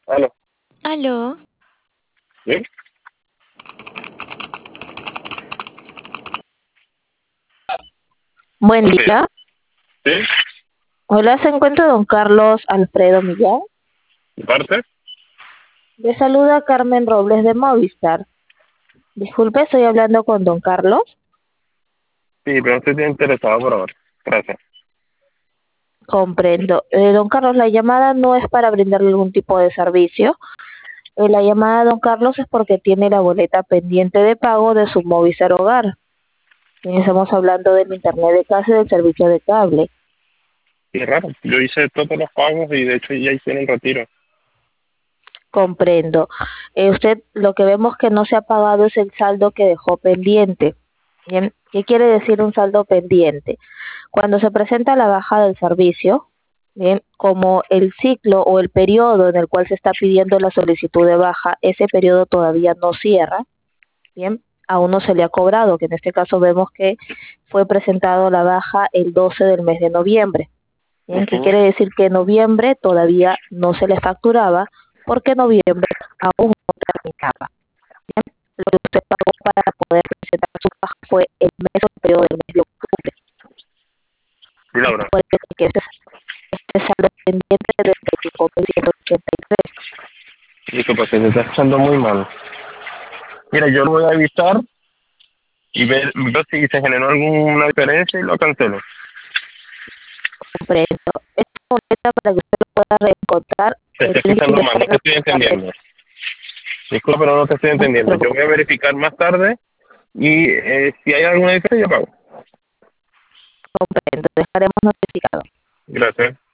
Aló. Aló, ¿Sí? buen Buenos días. día. ¿Sí? Hola, se encuentra don Carlos Alfredo Millán. ¿De parte? Le saluda Carmen Robles de Movistar. Disculpe, estoy hablando con don Carlos. Sí, pero no estoy interesado por ahora. Gracias. Comprendo. Don Carlos, la llamada no es para brindarle algún tipo de servicio. La llamada de don Carlos es porque tiene la boleta pendiente de pago de su Movistar Hogar. Estamos hablando del internet de casa y del servicio de cable. Qué raro. Yo hice todos los pagos y de hecho ya hicieron el retiro. Comprendo. Usted lo que vemos que no se ha pagado es el saldo que dejó pendiente. Bien, ¿qué quiere decir un saldo pendiente? Cuando se presenta la baja del servicio, bien, como el ciclo o el periodo en el cual se está pidiendo la solicitud de baja, ese periodo todavía no cierra, bien, aún no se le ha cobrado, que en este caso vemos que fue presentado la baja el 12 del mes de noviembre. Bien, ¿qué Ujú. quiere decir? Que en noviembre todavía no se le facturaba porque noviembre aún no terminaba. Bien, lo que usted pagó para poder presentar su baja fue el mes o el periodo del mes de octubre. Es Laura, por eso que este saldo pendiente de 35.183. disculpa, que te está escuchando muy mal. Mira, yo lo voy a evitar y ver si se generó alguna diferencia y lo cancelo. Comprendo. Esta boleta para que usted lo pueda reencontrar, Te estoy tiene que escuchando mal, no te ingresar estoy a la entendiendo. Disculpa, pero no te estoy no se entendiendo. Yo voy a preocupe. verificar más tarde y si hay alguna diferencia, yo pago. Comprendo. Dejaremos notificado. Gracias.